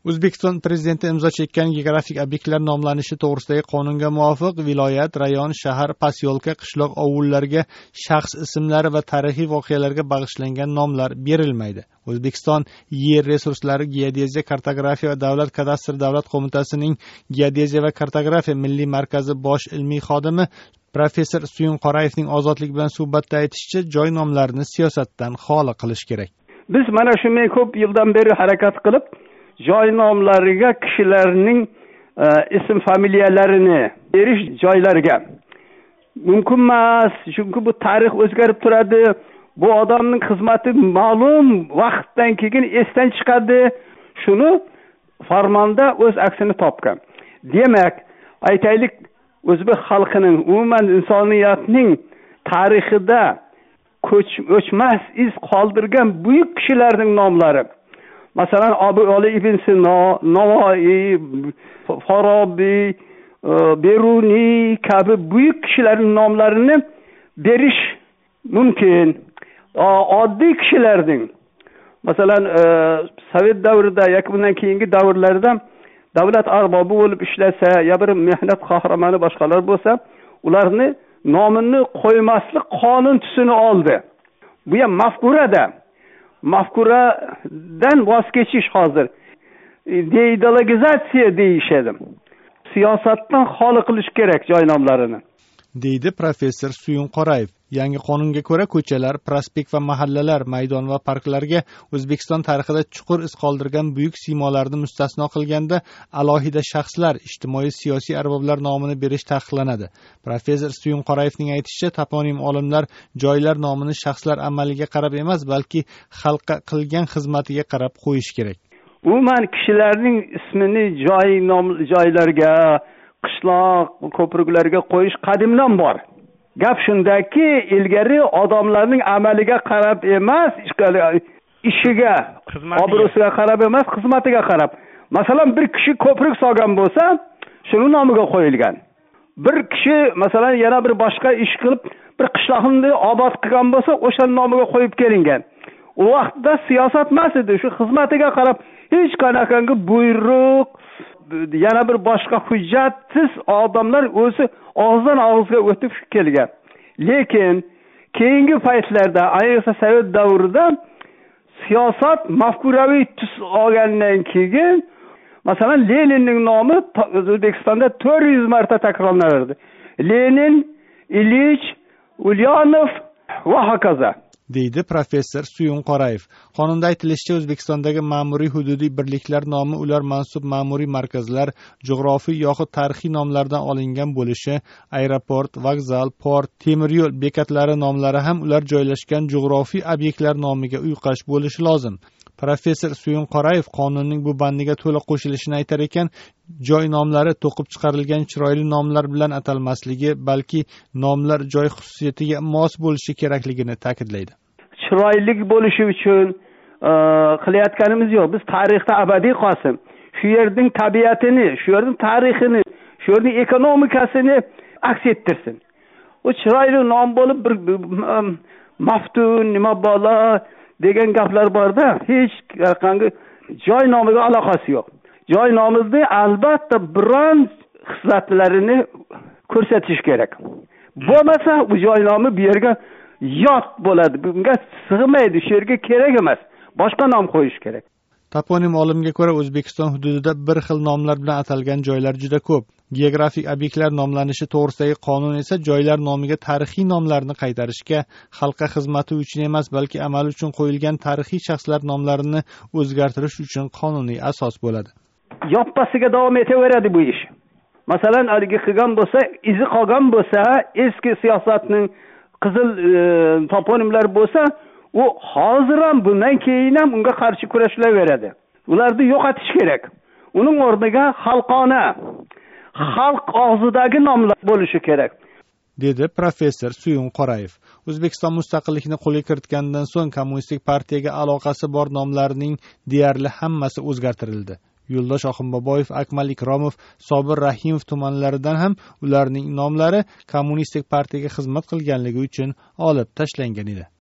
O'zbekiston Prezidenti imzo chekkan geografik obyektlar nomlanishi to'g'risidagi qonunga muvofiq viloyat, rayon, shahar, posyolka, qishloq, ovullarga shaxs ismlari va tarixiy voqealarga bag'ishlangan nomlar berilmaydi. O'zbekiston Yer resurslari, geodeziya, kartografiya va davlat kadastri davlat qo'mitasining geodeziya va kartografiya milliy markazi bosh ilmiy xodimi professor Suyun Qorayevning Ozodlik bilan suhbatda aytishicha, joy nomlarini siyosatdan xoli qilish kerak. Biz mana shunday ko'p yildan beri harakat qilib, joy nomlariga kishilarning ism familiyalarini berish joylariga mumkin emas, chunki bu tarix o'zgarib turadi. Bu odamning xizmati ma'lum vaqtdan keyin esdan chiqadi. Shuni farmonda o'z aksini topgan. Demak, aytaylik, o'zbek xalqining, umuman insoniyatning tarixida o'chmas iz qoldirgan buyuk kishilarning nomlari. Masalan, Abu Ali ibn Sino, Navoiy, Farabiy, Beruniy kabi buyuk kishilarning nomlarini berish mumkin. Oddiy kishilarning, masalan, Sovet davrida yoki bundan keyingi davrlarda davlat arbobi bo'lib ishlasa, ya bir mehnat qahramoni boshqalar bo'lsa, ularni nomini qo'ymaslik qonun tusini oldi. Bu ham mafkuradan voz kechish hozir. Deideologizatsiya deyishadi. Siyosatdan xoli qilish kerak joy nomlarini, deydi professor Suyun Qorayev. Yangi qonunga ko'ra ko'chalar, prospekt va mahallalar, maydon va parklarga O'zbekiston tarixida chuqur iz qoldirgan buyuk siymolarni mustasno qilganda alohida shaxslar, ijtimoiy siyosiy arboblar nomini berish taqiqlanadi. Professor Suyun Qorayevning aytishicha, toponim olimlar joylar nomini shaxslar amaliga qarab emas, balki xalqqa qilgan xizmatiga qarab qo'yish kerak. Umuman kishilarning ismini joylarga, qishloq, ko'priklarga qo'yish qadimdan bor. Gap shundaki, ilgari odamlarning amaliga qarab emas, ishiga, obro'siga qarab emas, xizmatiga qarab. Masalan, bir kishi ko'prik solgan bo'lsa, shuni nomiga qo'yilgan. Bir kishi, masalan, yana bir boshqa ish qilib, bir qishloqni obod qilgan bo'lsa, o'sha nomiga qo'yib kelingan. U vaqtda siyosat emas edi, shu xizmatiga qarab hech qanaqangi buyruq, yana bir boshqa hujjatsiz odamlar o'zi og'izdan og'izga o'tib kelgan. Lekin keyingi paytlarda, ayniqsa Sovet davrida siyosat mafkuraviy tus olgandan keyin, masalan, Leninning nomi O'zbekistonda 400 marta takrorlanardi. Lenin, Ilich, Ulyanov va hokazo, deydi professor Suyun Qorayev. Qonunda aytilishicha, O'zbekistondagi ma'muriy hududiy birliklar nomi ular mansub ma'muriy markazlar, jug'rofiy yoxud tarixiy nomlardan olingan bo'lishi, aeroport, vokzal, port, temir yo'l bekatlari nomlari ham ular joylashgan jug'rofiy obyektlar nomiga uyqash bo'lishi lozim. Professor Suyun Qorayev qonunning bu bandiga to'liq qo'shilishini aytar ekan, joy nomlari to'qib chiqarilgan chiroyli nomlar bilan atalmasligi, balki nomlar joy xususiyatiga mos bo'lishi kerakligini ta'kidlaydi. Chiroyli bo'lishi uchun qilayotganimiz yo'q. Biz tarixda abadiy qolsin. Shu yerning tabiatini, shu yerning tarixini, shu yerning ekonomikasini aks ettirsin. O chiroyli nom bo'lib bir maftun, nima bola degan gaplar borda, hech qanday joy nomiga aloqasi yo'q. Joy nomida albatta biron xislatlarini ko'rsatish kerak. Bo'lmasa bu joy nomi bu yerga yot bo'ladi. Bunga sig'maydi, shu yerga kerak emas. Boshqa nom qo'yish kerak. Toponim olimga ko'ra, O'zbekiston hududida bir xil nomlar bilan atalgan joylar juda ko'p. Geografik obyektlar nomlanishi to'g'risidagi qonun esa joylar nomiga tarixiy nomlarni qaytarishga, xalqqa xizmati uchun emas, balki amal uchun qo'yilgan tarixiy shaxslar nomlarini o'zgartirish uchun qonuniy asos bo'ladi. Yoppasiga davom etaveradi bu ish. Masalan, haligi qilgan bo'lsa, izi qolgan bo'lsa, eski siyosatning qizil toponimlar bo'lsa, u hozir ham bundan keyin ham unga qarshi kurashilaveradi. Ularni yo'qotish kerak. Uning o'rniga xalqona, xalq og'zidagi nomlar bo'lishi kerak, dedi professor Suyun Qorayev. O'zbekiston mustaqillikni qo'lga kiritgandan so'ng kommunistik partiyaga aloqasi bor nomlarning deyarli hammasi o'zgartirildi. Yo'ldosh Oxunboboyev, Akmal Ikromov, Sobir Rahimov tumanlaridan ham ularning nomlari kommunistik partiyaga xizmat qilganligi uchun olib tashlangan edi.